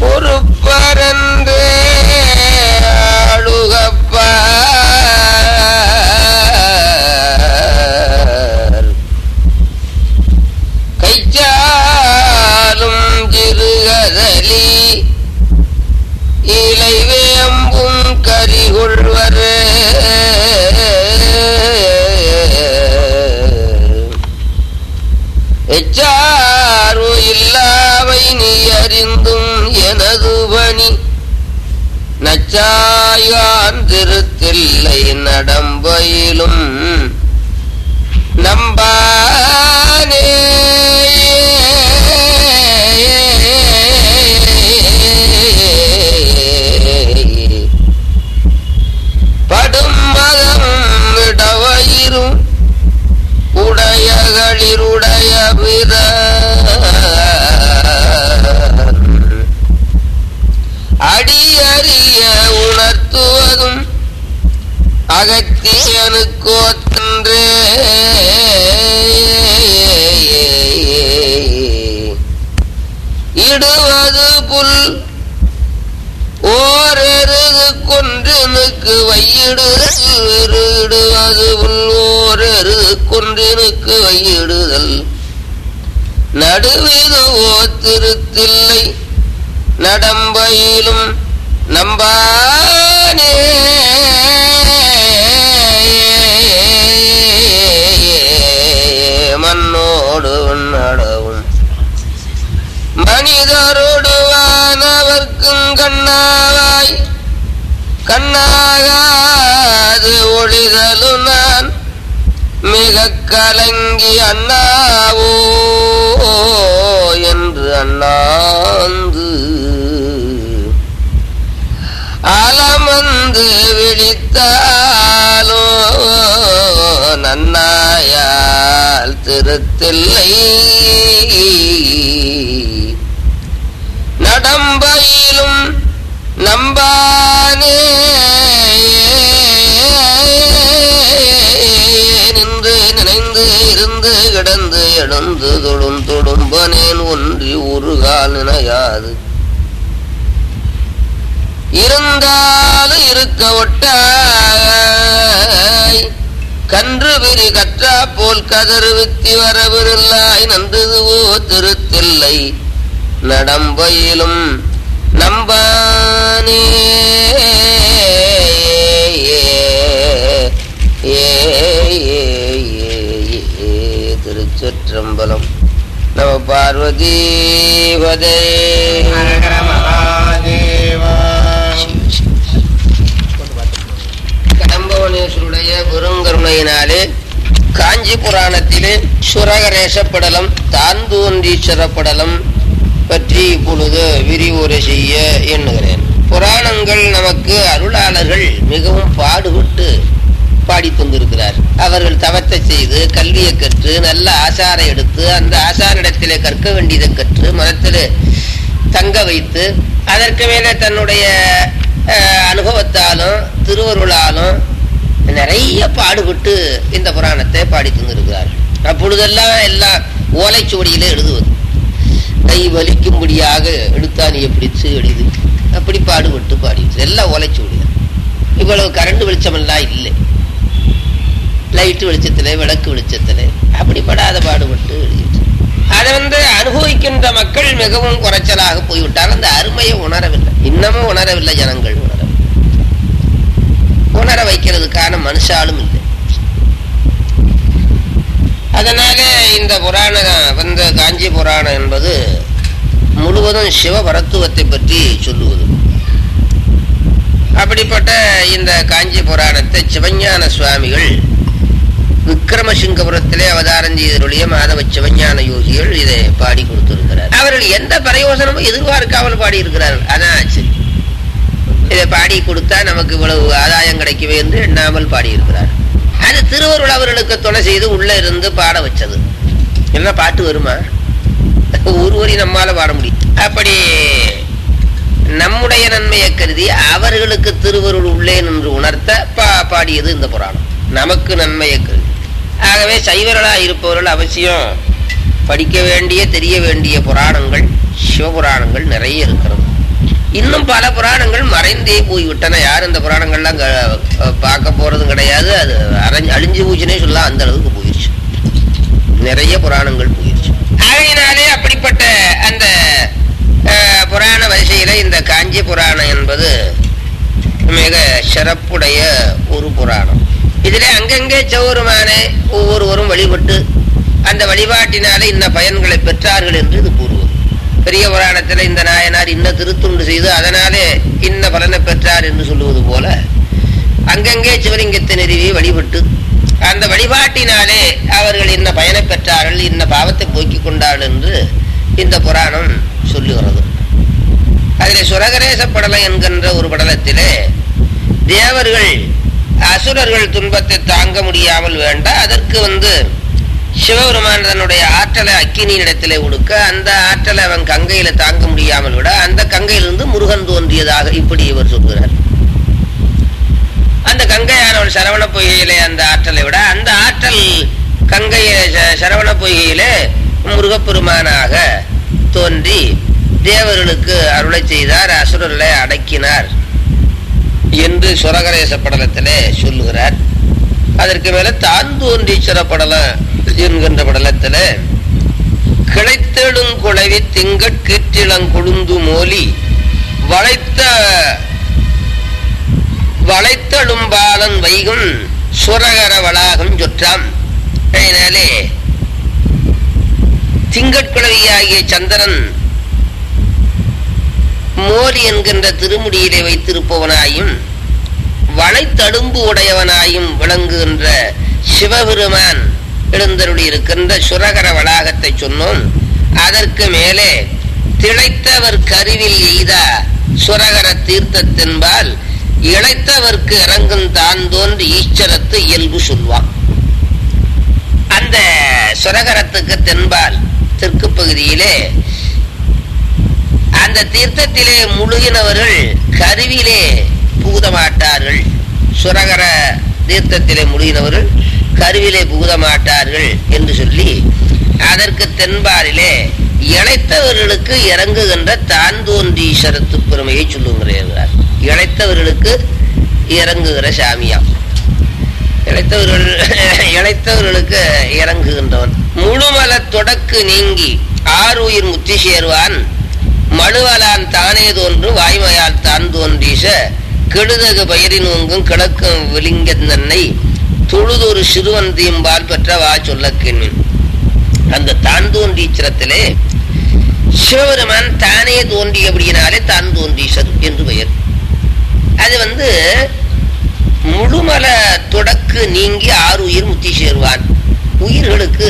பொறுப்பரந்து அழுகப்பார் கைச்சாலும் சிறுகதலி இலைவேம்பும் கரிகொள்வர் எச்சார்வு இல்லாவை நீ அறிந்தும் எனது பணி நச்சாயான் திருத்தில்லை நடம்பயிலும் நம்பானே படும் மதம் விடவயிரும் உடையகளிருடைய பிற அடியறிய உணர்த்துவதும் அகத்தியனுக்கோத்தன்றே இடுவது புல் ஓரெருது கொன்றினுக்கு வையிடுதல் புல் ஓரெருது கொன்றினுக்கு வையிடுதல் நடுவிதுவோ திருத்தில்லை நடம்பயிலும் நம்பானே மண்ணோடு நடவும் மனிதரோடு வானவர்க்கும் கண்ணாவாய் கண்ணாகாது ஒளிதலும் நான் மிக கலங்கி அண்ணாவோ என்று அண்ணாந்து அலமந்து விழித்தாலோ நன்னாயால் திருத்தில்லை நடம்பயிலும் நம்பானே நின்று நினைந்து இருந்து கிடந்து எழுந்து தொடும்பனேன் ஒன்றி ஒரு கால் நினையாது இருந்தாலும் இருக்க ஒட்டாய் கன்று விரி கற்றா போல் கதறு வித்தி வரவிருளாய் நன்றுதுவோ திருத்தில்லை நடம்பயிலும் நம்பானே திருச்சிற்றம்பலம் நம பார்வதி பதே கடம்பவனேஸ்வருடைய பெருங்கருணையினாலே காஞ்சி புராணத்திலே சுரகரேசப்படலம் தாந்தோன்றீஸ்வரப்படலம் பற்றி இப்பொழுது விரிவுரை செய்ய எண்ணுகிறேன். புராணங்கள் நமக்கு அருளாளர்கள் மிகவும் பாடுபட்டு பாடி தந்திருக்கிறார். அவர்கள் தவத்தை செய்து கல்வியை கற்று நல்ல ஆசாரை எடுத்து அந்த ஆசாரிடத்திலே கற்க வேண்டியதை கற்று மனத்திலே தங்க வைத்து அதற்கு மேலே தன்னுடைய அனுபவத்தாலும் திருவருளாலும் நிறைய பாடுபட்டு இந்த புராணத்தை பாடி தந்திருக்கிறார்கள். அப்பொழுதெல்லாம் எல்லாம் ஓலைச்சுவடியிலே எழுதுவது, கை வலிக்கும்படியாக எடுத்தான் பிடிச்சு எழுது, அப்படி பாடுபட்டு பாடி எல்லாம் ஓலைச்சுவடியில். இவ்வளவு கரண்ட் வெளிச்சமெல்லாம் இல்லை, லைட்டு வெளிச்சத்தில் விளக்கு வெளிச்சத்தில் அப்படி படாத பாடுபட்டு எழுதிட்டு அதை அனுபவிக்கின்ற மக்கள் மிகவும் குறைச்சலாக போய்விட்டால் அந்த அருமையை உணரவில்லை. இன்னமும் உணரவில்லை, ஜனங்கள் உணர வைக்கிறதுக்கான மனுஷாலும் இல்லை. அதனால இந்த புராணம் காஞ்சி புராணம் என்பது முழுவதும் சிவபரத்துவத்தை பற்றி சொல்லுவது. அப்படிப்பட்ட இந்த காஞ்சி புராணத்தை சிவஞான சுவாமிகள் விக்ரமசிங்கபுரத்திலே அவதாரம் செய்தருடைய மாதவ சிவஞான யோகிகள் இதை பாடி கொடுத்திருக்கிறார். அவர்கள் எந்த பிரயோசனமும் எதிர்பார்க்காமல் பாடி இருக்கிறார்கள். அதான் சரி, இதை பாடி கொடுத்தா நமக்கு இவ்வளவு ஆதாயம் கிடைக்கவே என்று எண்ணாமல் பாடியிருக்கிறார். அது திருவருள் அவர்களுக்கு துணை செய்து உள்ள இருந்து பாட வச்சது. என்ன பாட்டு வருமா? ஒருவரி நம்மால பாட முடியும். அப்படி நம்முடைய நன்மையை கருதி அவர்களுக்கு திருவருள் உள்ளே நின்று உணர்த்த பாடியது இந்த புராணம், நமக்கு நன்மையை கருதி. ஆகவே சைவர்களா இருப்பவர்கள் அவசியம் படிக்க வேண்டிய தெரிய வேண்டிய புராணங்கள் சிவபுராணங்கள் நிறைய இருக்கிறது. இன்னும் பல புராணங்கள் மறைந்தே போய்விட்டன. யாரும் இந்த புராணங்கள்லாம் பார்க்க போறதும் கிடையாது. அது அழிஞ்சு போச்சுன்னே சொல்லலாம். அந்த அளவுக்கு போயிடுச்சு. நிறைய புராணங்கள் போயிடுச்சு. ஆகையினாலே அப்படிப்பட்ட அந்த புராண வரிசையில இந்த காஞ்சி புராணம் என்பது மிக சிறப்புடைய ஒரு புராணம். இதுல அங்கங்கே சௌரமானே ஒவ்வொருவரும் வழிபட்டு அந்த வழிபாட்டினாலே இன்ன பயன்களை பெற்றார்கள் என்று இது கூறுவது. பெரிய புராணத்துல இந்த நாயனார் இன்ன திருத்துண்டு செய்து அதனாலே இன்ன பலனை பெற்றார் என்று சொல்லுவது போல அங்கங்கே சிவலிங்கத்தை நிறுவி வழிபட்டு அந்த வழிபாட்டினாலே அவர்கள் இன்ன பயனை பெற்றார்கள், இன்ன பாவத்தை போக்கிக் கொண்டார்கள் என்று இந்த புராணம் சொல்லுகிறது. அதில் சுரகரேச படலம் என்கின்ற ஒரு படலத்திலே தேவர்கள் அசுரர்கள் துன்பத்தை தாங்க முடியாமல் வேண்டாம், அதற்கு சிவபெருமான் தன்னுடைய ஆற்றலை அக்கினியிடத்திலே கொடுக்க அந்த ஆற்றலை அவன் கங்கையில தாங்க முடியாமல் விட அந்த கங்கையிலிருந்து முருகன் தோன்றியதாக இப்படி இவர் சொல்கிறார். அந்த கங்கையானவள் சரவண பொய்கையிலே அந்த ஆற்றலை விட அந்த ஆற்றல் கங்கையை சரவண பொய்கையிலே முருகப்பெருமானாக தோன்றி தேவர்களுக்கு அருளை செய்தார், அசுரர்களை அடக்கினார் என்று சுரகரேச படலத்திலே சொல்லுகிறார். அதற்கு மேல தான் தோன்றீச்சர படலம் என்கின்ற படலத்துல கிளைத்தெழும் குழவி திங்கட்கீற்றிளங்கொழுந்து மோலி வளைத்தழும் பாலன் வைகும் சுரகர வளாகம் சொற்றாம். அதனாலே திங்கட்குழவியாகிய சந்திரன் மோலி என்கின்ற திருமுடியிலே வைத்திருப்பவனாயும் வளைத்தடும்பு உடையவனாயும் விளங்குகின்ற சிவபெருமான் எழுந்தருளி இருக்கின்ற சுரகர வளாகத்தை சொன்னோம். அதற்கு மேலே திளைத்தவர் கருவில் எய்தா சுரகர தீர்த்தத்தின்பால் இளைத்தவர்க்கு இறங்கும் தான் தோன்றி ஈஸ்வரத்து இயல்பு சொல்வான். அந்த சுரகரத்துக்கு தென்பால் தெற்கு பகுதியிலே அந்த தீர்த்தத்திலே முழுகினவர்கள் கருவிலே புகுத மாட்டார்கள். சுரகர தீர்த்தத்திலே முழுகினவர்கள் கருவிலே புகுத மாட்டார்கள் என்று சொல்லி அதற்கு தென்பாரிலே இளைத்தவர்களுக்கு இறங்குகின்ற தான் தோன்றீஸ்வரத்து பெருமையை சொல்லுகிறார். இளைத்தவர்களுக்கு இறங்குகிற சாமியாம். இளைத்தவர்களுக்கு இறங்குகின்றவன். முழுமல தொடக்கு நீங்கி ஆறுயிர் முத்தி சேர்வான் மழுவலான் தானே தோன்று வாய்மையால் தான் தோன்றீச கெடுதகு பயிரினோங்கும் கிழக்கும் விலிங்கந்தன்னை தொழுதொரு சிறுவந்தியம்பால் பெற்ற வா சொல்ல கேள்வின். அந்த தான் தோன்றீச்சரத்திலே சிவபெருமான் தானே தோன்றியபடியினாலே தான் தோன்றீசர் என்று பெயர். அது முழுமல தொடக்கு நீங்கி ஆறு உயிர் முத்தி சேர்வான். உயிர்களுக்கு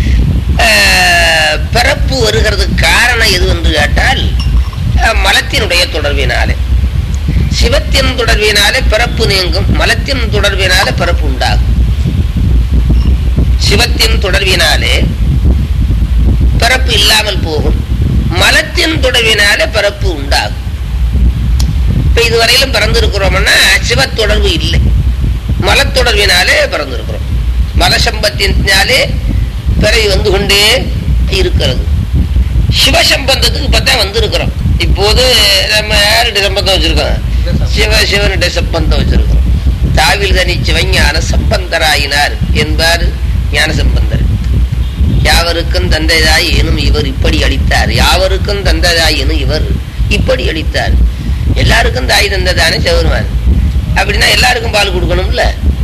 பிறப்பு வருகிறதுக்கு காரணம் எது என்று கேட்டால் மலத்தினுடைய தொடர்பினாலே. சிவத்தின் தொடர்பினாலே பிறப்பு நீங்கும், மலத்தின் தொடர்பினாலே பிறப்பு உண்டாகும். சிவத்தின் தொடர்பினாலே பிறப்பு இல்லாமல் போகும், மலத்தின் தொடர்பினாலே பிறப்பு உண்டாகும். இப்ப இதுவரையிலும் பிறந்திருக்கிறோம்னா சிவ தொடர்பு இல்லை, மலத்தொடர்பினாலே பிறந்திருக்கிறோம். மலசம்பத்தினாலே பிறவி வந்து கொண்டே இருக்கிறது. சிவசம்பந்தத்துக்கு இப்பதான் வந்திருக்கிறோம். இப்போது நம்ம யாருடைய சம்பந்தம் வச்சிருக்கோம்? சிவனுடைய சம்பந்தம் வச்சிருக்கிறோம். தாவில் தனி சிவஞான சம்பந்தராயினார் என்பார் ஞான சம்பந்தர். யாவருக்கும் தந்தைதாய் எனும் இவர் இப்படி அளித்தார், யாவருக்கும் தந்தைதாய் எனும் இவர் இப்படி அளித்தார். எல்லாருக்கும் தாய் தந்தைதானே சிவருமான். அப்படின்னா எல்லாருக்கும் பால் கொடுக்கணும்ல,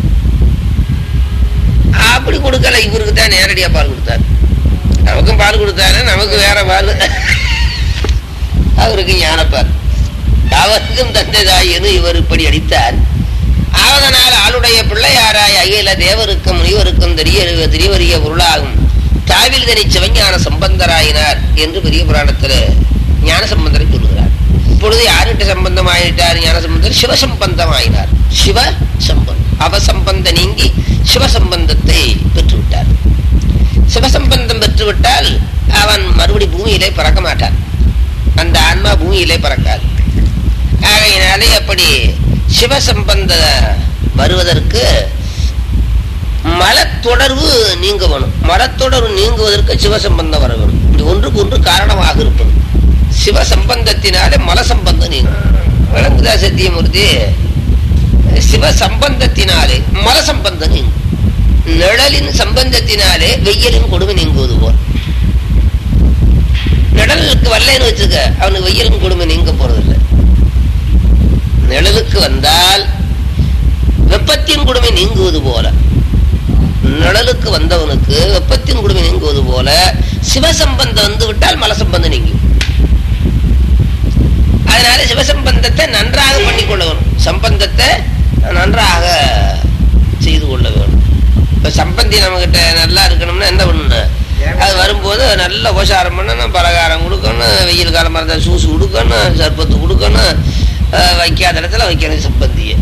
அப்படி கொடுக்கல. இவருக்கு தான் நேரடியா பால் கொடுத்தார். நமக்கும் பால் கொடுத்தாரு, நமக்கு வேற பால், அவருக்கு ஞானப்பால். அவருக்கும் தந்தைதாயின்னு இவர் இப்படி அடித்தார். ஆவதனால் ஆளுடைய பிள்ளையாராய் அகில தேவருக்கும் முனிவருக்கும் தெரியவரிய பொருளாகும் தாவில் தனி சிவஞான சம்பந்தராயினார் என்று பெரிய புராணத்தில் ஞான சம்பந்தரை சொல்லுகிறார். இப்பொழுது யார்கிட்ட சம்பந்தம் ஆயிட்டார்? ஞான சம்பந்தர் சிவசம்பந்தம் ஆயினார். சிவ சம்பந்தம் அவசம்பந்த நீங்கி சிவசம்பந்தத்தை பெற்றுவிட்டார். சிவசம்பந்தம் பெற்றுவிட்டால் அவன் மறுபடி பூமியிலே பறக்க மாட்டான். அந்த ஆன்மா பூமியிலே பறக்காது. ஆகையினாலே அப்படி சிவசம்பந்த வருவதற்கு மலத்தொடர்பு நீங்க வேணும். மலத்தொடர்பு நீங்குவதற்கு சிவசம்பந்தம் வர வேணும். இது ஒன்றுக்கு ஒன்று காரணமாக இருப்பது. சிவ சம்பந்தத்தினாலே மல சம்பந்தம் நீங்கும். விளங்குதா சத்தியமூர்த்தி? சிவ சம்பந்தத்தினாலே மல சம்பந்தம் நீங்கும். நிழலின் சம்பந்தத்தினாலே வெயிலின் கொடுமை நீங்குவது போல். நிழலுக்கு வரலன்னு வச்சுக்க, அவனுக்கு வெயிலின் கொடுமை நீங்க போறதில்லை. நிழலுக்கு வந்தால் வெப்பத்தின் கொடுமை நீங்குவது போல, நிழலுக்கு வந்தவனுக்கு வெப்பத்தின் கொடுமை நீங்குவது போல சிவசம்பந்தம் வந்து விட்டால் மலசம்பந்தம் நீங்கும். அதனால சிவசம்பந்தத்தை நன்றாக பண்ணிக்கொள்ள வேணும். சம்பந்தத்தை நன்றாக செய்து கொள்ள வேணும். இப்ப சம்பந்தி நம்ம கிட்ட நல்லா இருக்கணும்னா என்ன பண்ணணும்? அது வரும்போது நல்ல உபசாரம் பண்ணணும், பலகாரம் கொடுக்கணும், வெயில் காலமாக இருந்தால் ஜூஸ் கொடுக்கணும், சர்பத்து கொடுக்கணும், வைக்காத இடத்துல வைக்கணும் சம்பந்தியை.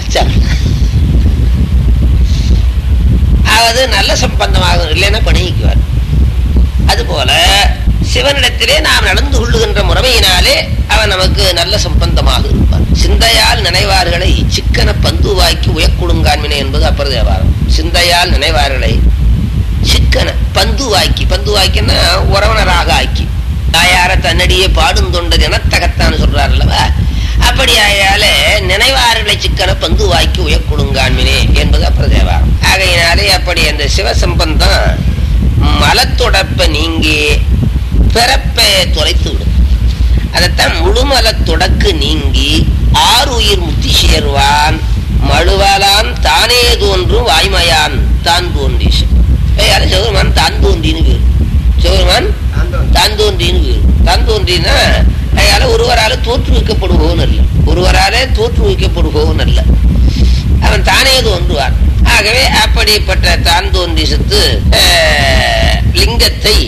அது நல்ல சம்பந்தமாகும், இல்லைன்னா பணிக்குவார். அதுபோல சிவனிடத்திலே நாம் நடந்து கொள்ளுகின்ற முறைமையினாலே அவன் நமக்கு நல்ல சம்பந்தமாக இருப்பான். சிந்தையால் நினைவார்களை சிக்கன பந்துவாக்கி உயக்குடுங்கான்மினை என்பது அப்பர் தேவாரம். சிந்தையால் நினைவார்களை சிக்கன பந்துவாக்கி, பந்துவாக்கின்னா உறவனராக ஆக்கி, தாயார தன்னடியே பாடும் தொண்டது என தகத்தான்னு சொல்றார் அல்லவா? அப்படி ஆயால நினைவார்களை சிக்கன பந்துவாக்கி உயக்குடுங்கான்மினே என்பது அப்பர் தேவாரம். ஆகையினாலே அப்படி அந்த சிவசம்பந்தம் மலத்தொடப்ப நீங்கி பிறப்பை தொலைத்து விடும். அதைத்தான் முழுமல தொடக்கு நீங்கி ஆறுயிர் முத்தி சேர்வான் மழுவலான் தானே தோன்றும் வாய்மையான் தான் தோன்றீசன். சிவருமான் தான் தோன்றின்னு பேரு. சிவருமான் தான் தோன்றின்னு பேரு. தான் தோன்றினா அதால ஒருவரால தோற்றுவிக்கப்படுவோன்னு அல்ல, ஒருவராலே தோற்றுவிக்கப்படுவோன்னு அல்ல, அவன் தானே தோன்றுவான். ஆகவே அப்படிப்பட்ட தான் தோன்றீசத்து லிங்கத்தை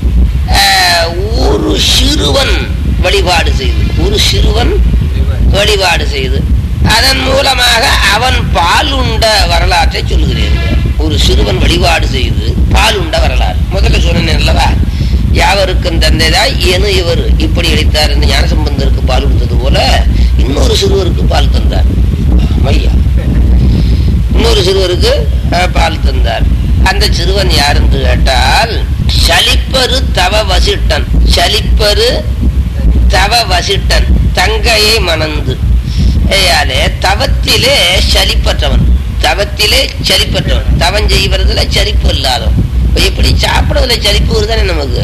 ஒரு சிறுவன் வழிபாடு செய்து, ஒரு சிறுவன் வழிபாடு செய்து அதன் மூலமாக அவன் பால் உண்ட வரலாற்றை சொல்லுகிறேன். ஒரு சிறுவன் வழிபாடு செய்து பால் உண்ட வரலாறு முதல்ல சொன்னேன் அல்லவா? யாவருக்கும் தந்தைதாய் ஏனு இவர் இப்படி அளித்தார் என்று ஞானசம்பந்தருக்கு பால் கொடுத்தது போல இன்னொரு சிறுவருக்கு பால் தந்தார். ஐயா, இன்னொரு சிறுவருக்கு பால் தந்தார். அந்த சிறுவன் யார் என்று கேட்டால் சலிப்பரு தவ வசிட்டன். சலிப்பரு தவ வசிட்டன் தங்கையை மணந்து. தவத்திலே சலிப்பற்றவன், தவத்திலே சலிப்பற்றவன், தவம் செய்வதில் சலிப்பு இல்லாதவன். எப்படி சாப்பிடுறதுல சலிப்பு வருதானே நமக்கு?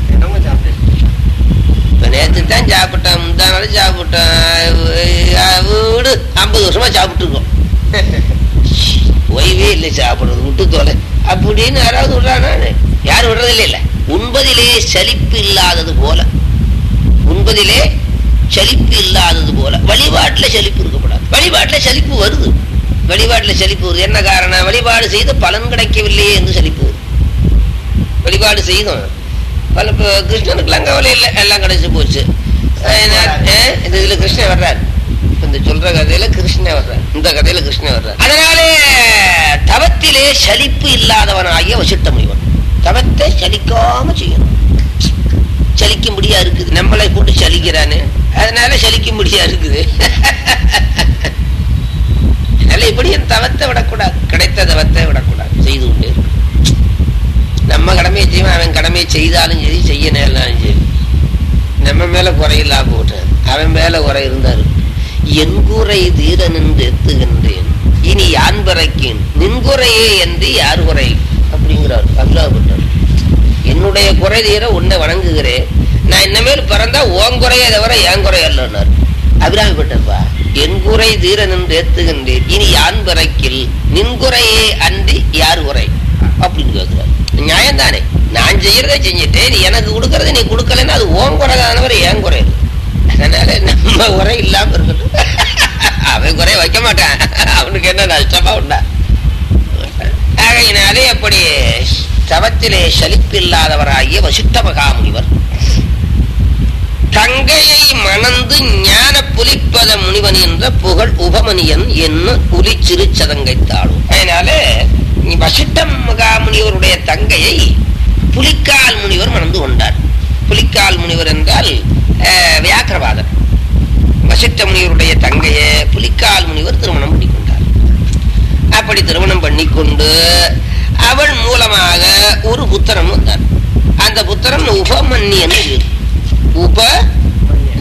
நேற்று தான் சாப்பிட்டேன், முந்தா நாள் சாப்பிட்டேன், வீடு 50 வருஷமா சாப்பிட்டு இருக்கோம், ஓய்வே இல்லை சாப்பிடுறது, விட்டு தோலை அப்படின்னு யாராவது விடுறானா? யாரும் விடுறதில்லை. இல்லை, உண்பதிலே சலிப்பு இல்லாதது போல, உண்பதிலே சலிப்பு இல்லாதது போல வழிபாட்டுல சலிப்பு இருக்கப்படாது. வழிபாட்டுல சலிப்பு வருது, வழிபாட்டுல சலிப்பு வருது. என்ன காரணம்? வழிபாடு செய்து பலன் கிடைக்கவில்லையே என்று சலிப்பு வருது. வழிபாடு செய்தோம், கிருஷ்ணனுக்குலாம் கவலை இல்லை, எல்லாம் கிடைச்சு போச்சு. இதுல கிருஷ்ணன் வர்றாரு, இந்த சொல்ற கதையில கிருஷ்ணன் வர்றார், இந்த கதையில கிருஷ்ணன் வர்றார். அதனாலே தவத்திலே சலிப்பு இல்லாதவனாகிய வசிட்ட முனிவன் தவத்தை சலிக்காம செய்யணும். சலிக்கும்படியா இருக்குது, நம்மளை போட்டு சலிக்கிறானே, அதனால சலிக்கும்படியா இருக்குது. அதனால இப்படி என் தவத்தை விடக்கூடாது, கிடைத்த தவத்தை விடக்கூடாது, செய்து கொண்டே இருக்கு. நம்ம கடமையை செய்வோம், அவன் கடமையை செய்தாலும் சரி, செய்ய நேரம் சரி, நம்ம மேல குறையில்லாம போட்டேன், அவன் மேல குறை இருந்தாரு. என் குறை தீர நின்று எத்துகின்றேன் இனி யான் பிறக்கேன் நின்குறையே என்று யார் குறை அப்படிங்கிறார் அபிராமப்பட்டர். என்னுடைய குறை தீர உன்னை வணங்குகிறேன், நான் இன்னமேல் பிறந்தா ஓன் குறையை தவிர என் குறை அல்லன்னார் அபிராமப்பட்டர்ப்பா. என் குறை தீர நின்று ஏத்துகின்றேன் இனி யான் பிறக்கில் நின்குறையே அன்றி யார் குறை அப்படின்னு கேட்கிறார். நியாயம் தானே? நான் செய்யறதை செஞ்சுட்டேன், நீ எனக்கு கொடுக்கறத நீ கொடுக்கலன்னா அது ஓன் குறை தானவரை ஏன் குறை. அதனால நம்ம குறை இல்லாம இருக்கட்டும். அவன் குறைய வைக்க மாட்டான், அவனுக்கு என்ன நஷ்டமா உண்டா? ஆகையினாலே அப்படி தவத்திலே சலிப்பில்லாதவராகிய வசிட்ட மகாமுனிவர் தங்கையை மணந்து ஞான புலிப்பத முனிவன் என்ற புகழ் உபமணியன் என்ன புலி சிறு சதங்கைத்தாடும். அதனால வசிட்ட மகாமுனிவருடைய தங்கையை புலிக்கால் முனிவர் மணந்து கொண்டார். புலிக்கால் முனிவர் என்றால் வியாக்கிரவாதர். வசிட்ட முனிவருடைய தங்கையை புலிக்கால் முனிவர் திருமணம் பண்ணி கொண்டார். அப்படி திருமணம் பண்ணிக்கொண்டு அவள் மூலமாக ஒரு புத்திரன் வந்தார். அந்த புத்திரன் உபமன்னியன்.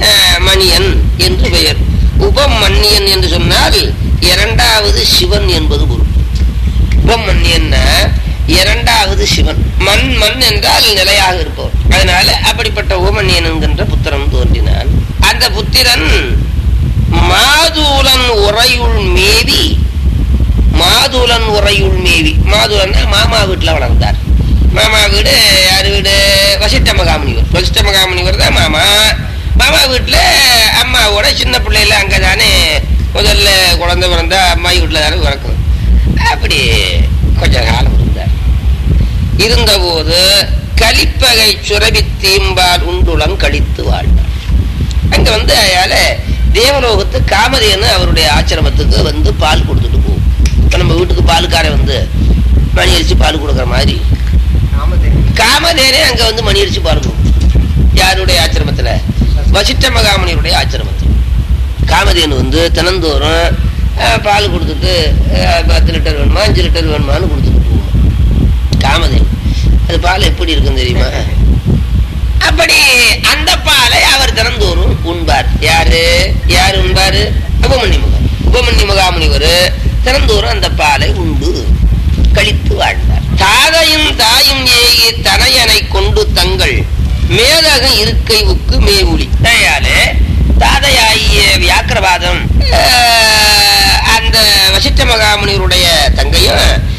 மணியன் என்று பெயர். உபமன்னியன் என்று சொன்னால் இரண்டாவது சிவன் என்பது பொருள். உபமன்னியன் இரண்டாவது சிவன். மண் மண் என்றால் நிலையாக இருப்பவர். அதனால அப்படிப்பட்ட உபமன்னியன் என்கின்ற புத்திரன் தோன்றினான். அந்த புத்திரன் மாதுளன் உறையுள் மேவி, மாதுளன் உறையுள் மேவி, மாதுளன் மாமா வீட்டுல வளர்ந்தார். மாமா வீடு யாரு வீடு? வசிஷ்ட மகாமுனிவர். வசிஷ்ட மகாமுனிவர் தான் மாமா. மாமா வீட்டுல அம்மாவோட சின்ன பிள்ளைல அங்கதானே முதல்ல குழந்தை பிறந்தா அம்மாயி வீட்டுல தானே பிறக்கும். அப்படி கொஞ்ச காலம் இருந்தார். இருந்தபோது கலிப்பகை சுரபி தீம்பால் உண்டுளம் கழித்து வாழ்ந்தார். அங்க வந்து அயால தேவலோகத்து காமதேனு அவருடைய ஆசிரமத்துக்கு வந்து பால் கொடுத்துட்டு போகும். இப்ப நம்ம வீட்டுக்கு பாலுக்கார வந்து மணி அரிச்சு பால் கொடுக்குற மாதிரி காமதேனே அங்க வந்து மணி அரிச்சு பால் கொடுக்கும். யாருடைய ஆசிரமத்துல? வசிஷ்ட மகாமுனியுடைய ஆசிரமத்தில் காமதேனு வந்து தினந்தோறும் பால் கொடுத்துட்டு 10 லிட்டர் வேணுமா 5 லிட்டர் வேணுமான்னு கொடுத்துட்டு போகும். காமதேனு அது பால் எப்படி இருக்குன்னு தெரியுமா? அப்படி அந்த பாலை அவர் தினந்தோறும் உண்பார். யாரு உண்பாரு? உபமன்யு மகா. உபமன்யு மகாமுனிவர் தினந்தோறும் அந்த பாலை உண்டு கழித்து வாழ்ந்தார். தாதையும் தாயும் ஏகி தனையனை கொண்டு தங்கள் மேலக இருக்கை உக்கு மேவுளி. தாதையாகிய வியாக்கிரவாதம் அந்த வசிஷ்ட மகாமுனிவருடைய தங்கையும்